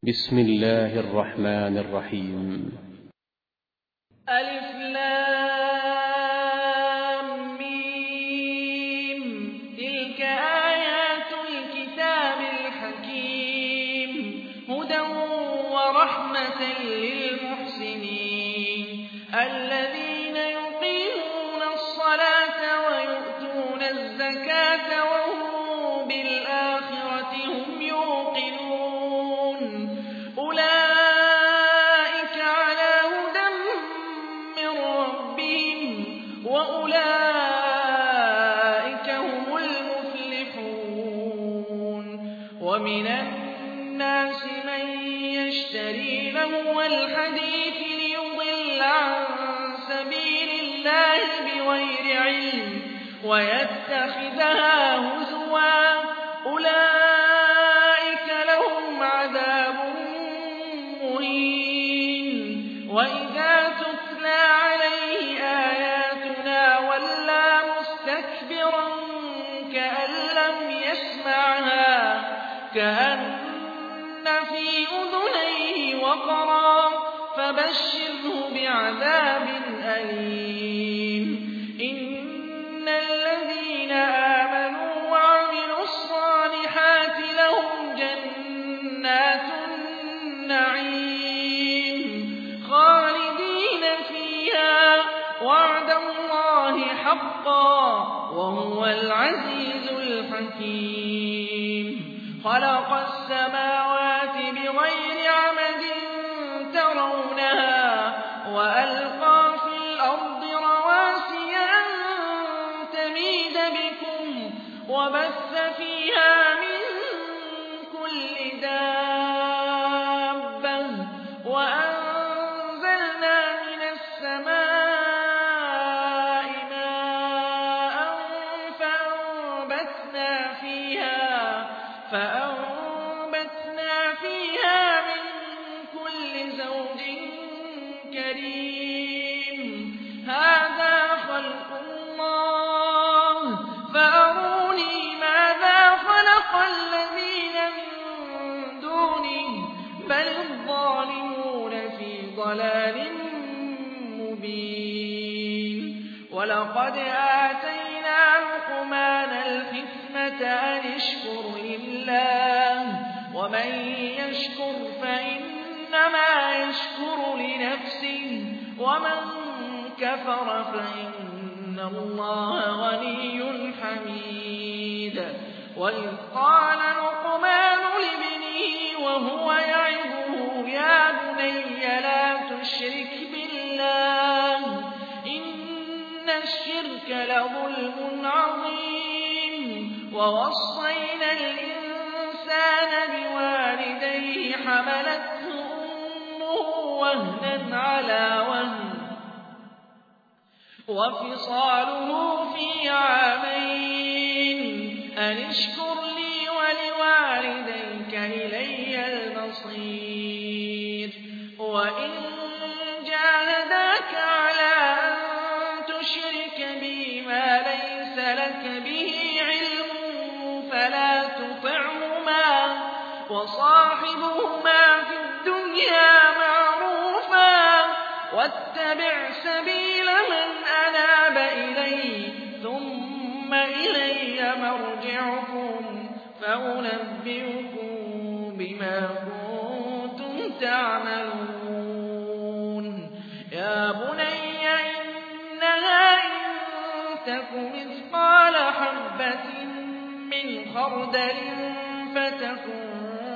بسم الله الرحمن الرحيم. ألف لام ميم. تلك آيات الكتاب الحكيم هدى ورحمة للمحسنين الذين يقيمون الصلاة ويؤتون الزكاة وهم بالآخرة هم يوقنون أولئك على هدى من ربهم وأولئك هم المفلحون ومن الناس من يشتري لهو الحديث ليضل عن سبيل الله بغير علم ويتخذها هزوا أولئك لهم عذاب مهين وإذا تتلى عليه آياتنا ولى مستكبرا كأن لم يسمعها كأن في أذنيه وقرا فبشره بعذاب أليم إن الذين آمنوا وعملوا الصالحات لهم جنات النعيم خالدين فيها وعد الله حقا وهو العزيز الحكيم خلق السماوات بغير عمد ترونها وألقى في الأرض رواسي أن تميد بكم وبث فيها من كل دابة وأنزلنا من السماء ماء فأنبتنا فيها من كل زوج كريم هذا خلق الله فأروني ماذا خلق الذين من دونه بل الظالمون في ضلال مبين ولقد آتينا لقمان الحكمة أن اشكر لله ومن يشكر فإنما يشكر لنفسه ومن كفر فإن الله غني حميد وإذ قال لقمان لابنه وهو يعظه يا بني لا تشرك بالله إن الشرك لظلم عظيم ووصينا الإنسان بوالديه حملته أمه وهنا على وهن وفصاله في عامين أن اشكر لي ولوالديك إلي المصير وإن جاهداك على أن تشرك بي ما ليس لك به علم فلا تطعهما وصاحبهما في الدنيا معروفا واتبع سبيل من أناب إلي ثم إلي مرجعكم فأنبئكم بما كنتم تعملون يا بني إنها إن تك مثقال حبة من خردل فتكن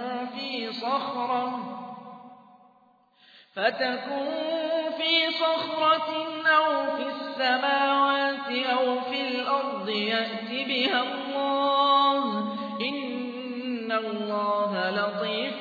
في صخرة أو في السماوات أو في الأرض يأت بها الله إن الله لطيف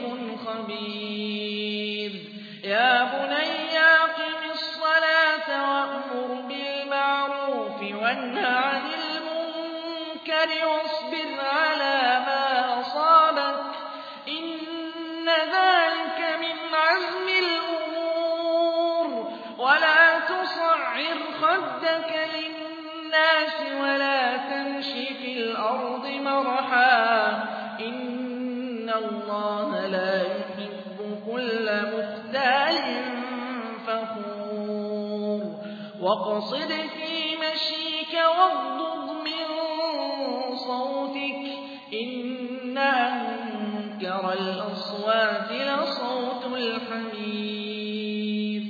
خبير يا بني أقم الصلاة وأمر بالمعروف وانه عن المنكر واصبر على ما أصابك إن ذلك من عزم الأمور ولا تصعر خدك للناس ولا تمش في الأرض مرحا إن الله لا يحب واقصد في مشيك واغضض من صوتك إن أنكر الأصوات لصوت الحمير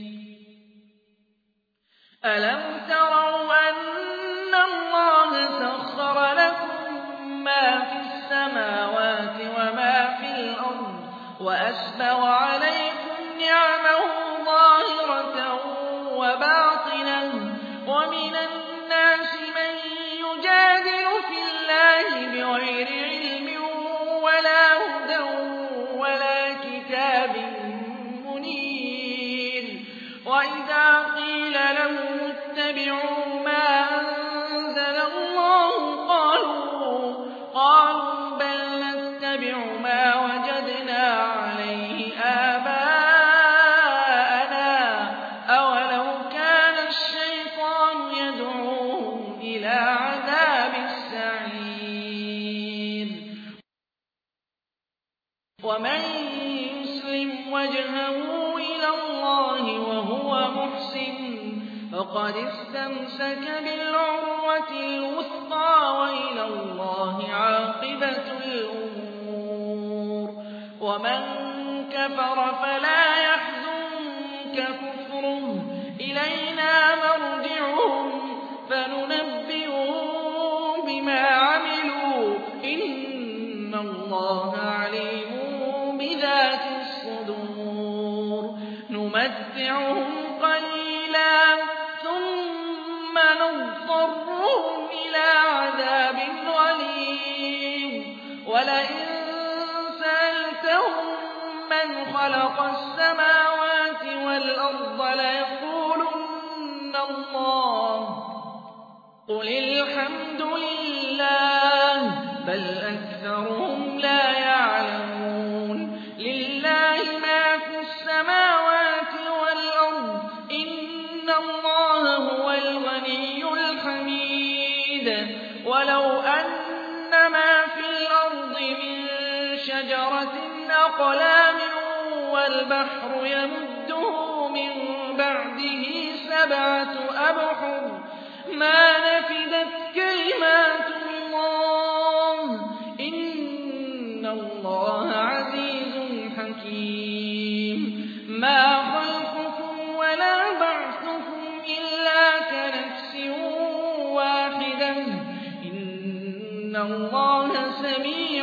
ألم تروا أن الله سخر لكم ما في السماوات وما في الأرض وأسبغ عليكم نعمه ظاهرة وباطنة ومن الناس من يجادل في الله بغير علم ولا هدى ولا كتاب منير وإذا قيل لهم اتبعوا ما أنزل الله قالوا بل نتبع ما وجدنا عليه آباءنا أولو كان الشيطان يدعوهم إلى عذاب السعير ومن يسلم وجهه إلى الله وهو محسن فقد استمسك بالعروة الوثقى وإلى الله عاقبة الأمور ومن كفر فلا يحزنك كفره إلينا مرجعهم فننبئهم بما عملوا إن الله عليم بذات الصدور نمتعهم قليلا ثم نضطرهم إلى عذاب غليظ ولئن سألتهم من خلق السماوات والأرض ليقولن الله قل الحمد لله بل أكثرهم لا يعلمون لله ما في السماوات والأرض إن الله هو الغني الحميد ولو أن ما في الأرض من شجرة أقلام والبحر يمده من بعده 7 أبحر ما نفدت كلمات الله إن الله عزيز حكيم ما خلقكم ولا بعثكم إلا كنفس واحدة إن الله سميع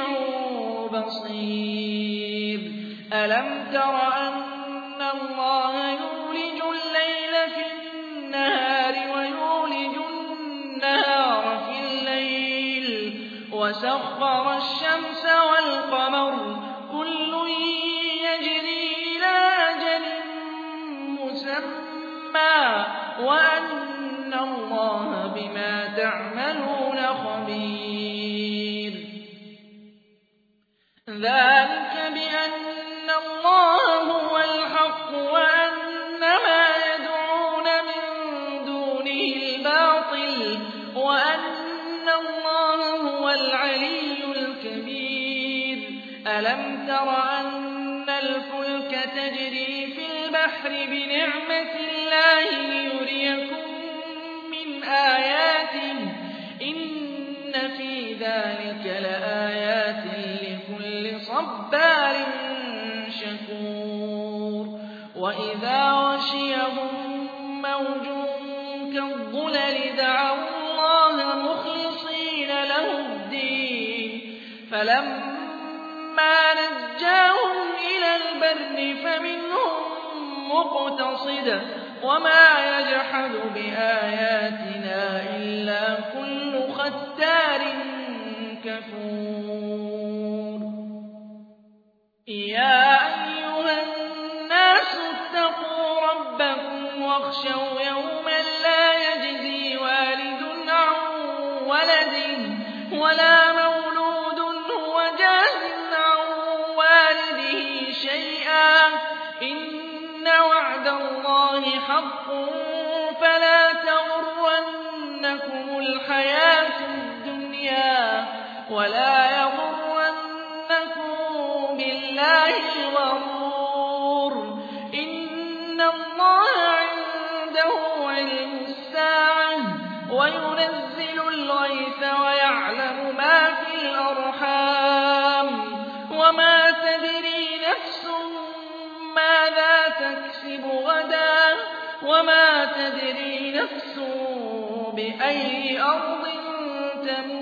بصير ألم تر أن الله يولج الليل في النهار ويولج النهار في الليل وسخر الشمس والقمر كل يجري إلى أجل مسمى وأن الله بما تعملون خبير ذلك بأن الله هو الحق وأن ما يدعون من دونه الباطل وأن الله هو العلي الكبير ألم تر أن الفلك تجري في البحر بنعمة الله ليريكم من آياته إن في ذلك لآيات لكل صبار شكور وإذا غشيهم موج كالظلل دعوا الله مخلصين له الدين فلما نجاهم إلى البر فمنهم مقتصد وما يجحد بآياتنا إلا كل ختار كفور يا أيها الناس اتقوا ربكم واخشوا يوما لا يجزي والد عن ولده ولا مولود هو جاز عن والده شيئا إن وعد الله حق فلا تغرنكم الحياة الدنيا ولا يغرنكم بالله الغرور إن الله عنده علم الساعة وما تدري نفس بأي أرض تموت